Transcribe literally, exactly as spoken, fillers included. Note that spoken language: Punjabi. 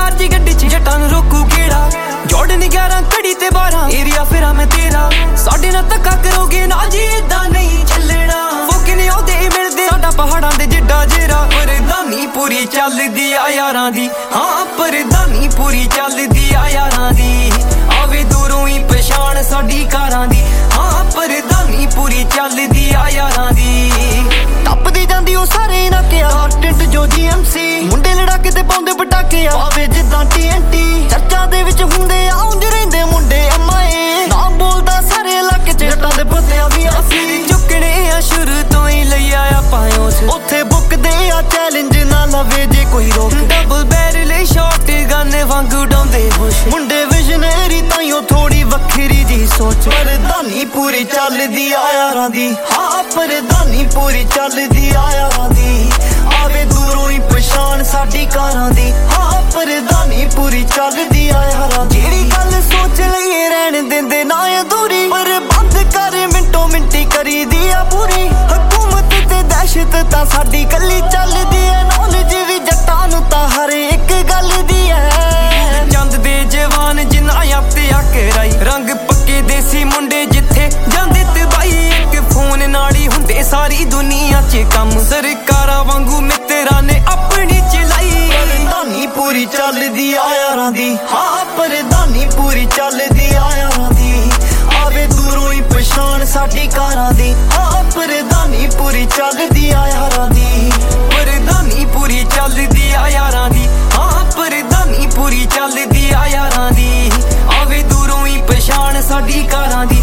ਚਾਰਜ ਗੱਡੀ ਚ ਜੱਟਾਂ ਨੂੰ ਰੋਕੂ ਕਿਹੜਾ ਜੋੜਨ ਗਿਆਰਾਂ ਘੜੀ ਤੇ ਬਾਰਾਂ ਏਰੀਆ ਫਿਰਾਂ ਮੈਂ ਤੇਰਾ ਸਾਡੇ ਨਾਲ ਧੱਕਾ ਕਰੋਗੇ ਨਾ ਜੀ ਏਦਾਂ ਨਹੀਂ ਚੱਲਣਾ ਫੋਕੇ ਨੇ ਉਹਦੇ ਮਿਲਦੇ ਸਾਡਾ ਪਹਾੜਾਂ ਦੇ ਜਿੱਡਾ ਜੇਰਾ ਪਰਦਾਨੀ ਪੂਰੀ ਚੱਲਦੀ ਆ ਯਾਰਾਂ ਦੀ ਹਾਂ ਪਰਦਾਨੀ ਪੂਰੀ ਚੱਲਦੀ ਆ ਯਾਰਾਂ ਦੀ ਆਵੇ ਦੂਰੋਂ ਹੀ ਪਛਾਣ ਸਾਡੀ ਕਾਰਾਂ ਦੀ ਹਾਂ ਪਰਦਾਨੀ ਪੂਰੀ ਚੱਲਦੀ ਆ ਯਾਰਾਂ ਦੀ ਟੱਪਦੀ ਜਾਂਦੀ ਉਹ ਸਾਰੇ ਨਾ ਕਿਹਾ ਟਿੰਡ ਜੋ ਜੀ ਐਮ ਸੀ ਮੁੰਡੇ ਲੜਾਕੇ ਤੇ ਪਾਉਂਦੇ ਪਟਾਕੇ ਆਵੇ ਜਿੱਦਾਂ ਟੀ ਐਨ ਟੀ ਚਰਚਾ ਦੇ ਵਿੱਚ ਹੁੰਦੇ ਆਉਂਦੇ ਰਹਿੰਦੇ ਮੁੰਡੇ ਐਮਾਏ ਨਾ ਬੋਲਦਾ ਸਾਰੇ ਇਲਾਕੇ ਚ ਜੱਟਾਂ ਦੇ ਪੱਤਿਆਂ ਵੀ ਅਸੀਂ ਚੁੱਕਣੇ ਆ ਸ਼ੁਰੂ ਤੋਂ ਹੀ ਲਈ ਆਇਆ ਪਾਇਓਸ ਉੱਥੇ ਬੁੱਕਦੇ ਆ ਚੈਲੰਜ ਨਾ ਲਵੇ ਜੇ ਕੋਈ ਰੋਕ ਡਬਲ ਬੈਰਲ ਸ਼ਾਟ ਗਨ ਵਾਂਗ ਉਡਾਉਂਦੇ ਹੋਸ਼ ਮੁੰਡੇ ਵਿਜ਼ਨਰੀ ਤਾਈਓ ਥੋੜੀ ਵੱਖਰੀ ਜੀ ਸੋਚ ਪਰਦਾਨੀ ਪੂਰੀ ਚੱਲਦੀ ਆ ਯਾਰਾਂ ਦੀ ਹਾਂ ਪਰਦਾਨੀ ਪੂਰੀ ਚੱਲਦੀ ਆ ਯਾਰਾਂ ਦੀ ਆਵੇ ਦੂਰੋਂ ਹੀ ਪਛਾਣ ਸਾਡੀ ਕਾਰਾਂ ਦੀ ਹਾਂ ਪਰਦਾਨੀ ਪੂਰੀ ਚੱਲਦੀ ਆ ਯਾਰਾਂ ਦੀ ਜਿਹੜੀ ਗੱਲ ਸੋਚ ਲਈਏ ਰਹਿਣ ਦਿੰਦੇ ਨਾ ਅਧੂਰੀ ਪਰ ਬੰਦ ਕਰ ਮਿੰਟੋ ਮਿੰਟੀ ਕਰੀਦੀ ਆ ਪੂਰੀ ਹਕੂਮਤ ਤੇ ਦਹਿਸ਼ਤ ਤਾਂ ਸਾਡੀ ਕੱਲੀ ਚੱਲਦੀ ਐ ਨੌਲੇਜ ਵੀ ਜੱਟਾਂ ਨੂੰ ਤਾਂ ਹਰ ਇੱਕ ਗੱਲ ਦੀ ਐ ਚੰਦ ਦੇ ਜਵਾਨ ਜਿੰਨਾ ਆਪਤੇ ਆ ਕਰਾਈ ਰੰਗ ਪੱਕੇ ਦੇਸੀ ਮੁੰਡੇ ਜਿੱਥੇ ਜਾਂਦੇ ਤਬਾਈ ਇੱਕ ਫੋਨ ਨਾਲ ਹੀ ਹੁੰਦੇ ਸਾਰੀ ਦੁਨੀਆ 'ਚ ਕੰਮ ਸਰਕਾਰਾਂ ਵਾਂਗੂ ਮਿੱਤਰਾਂ ਨੇ ਆਪਣੀ ਚਲਾਈ ਪਰਦਾਨੀ ਪੂਰੀ ਚੱਲਦੀ ਆ ਯਾਰਾਂ ਦੀ ਹਾਂ ਪਰਦਾਨੀ ਪੂਰੀ ਚੱਲਦੀ ਆ ਯਾਰਾਂ ਦੀ ਆਵੇ ਦੂਰੋਂ ਹੀ ਪਛਾਣ ਸਾਡੀ ਕਾਰਾਂ ਦੀ ਹਾਂ ਪਰਦਾਨੀ ਪੂਰੀ ਚੱਲਦੀ ਆ ਯਾਰਾਂ ਦੀ ਪਰਦਾਨੀ ਪੂਰੀ ਚੱਲਦੀ ਆ ਯਾਰਾਂ ਦੀ ਹਾਂ ਪਰਦਾਨੀ ਪੂਰੀ ਚੱਲਦੀ ਆ ਯਾਰਾਂ ਦੀ ਆਵੇ ਦੂਰੋਂ ਹੀ ਪਛਾਣ ਸਾਡੀ ਕਾਰਾਂ ਦੀ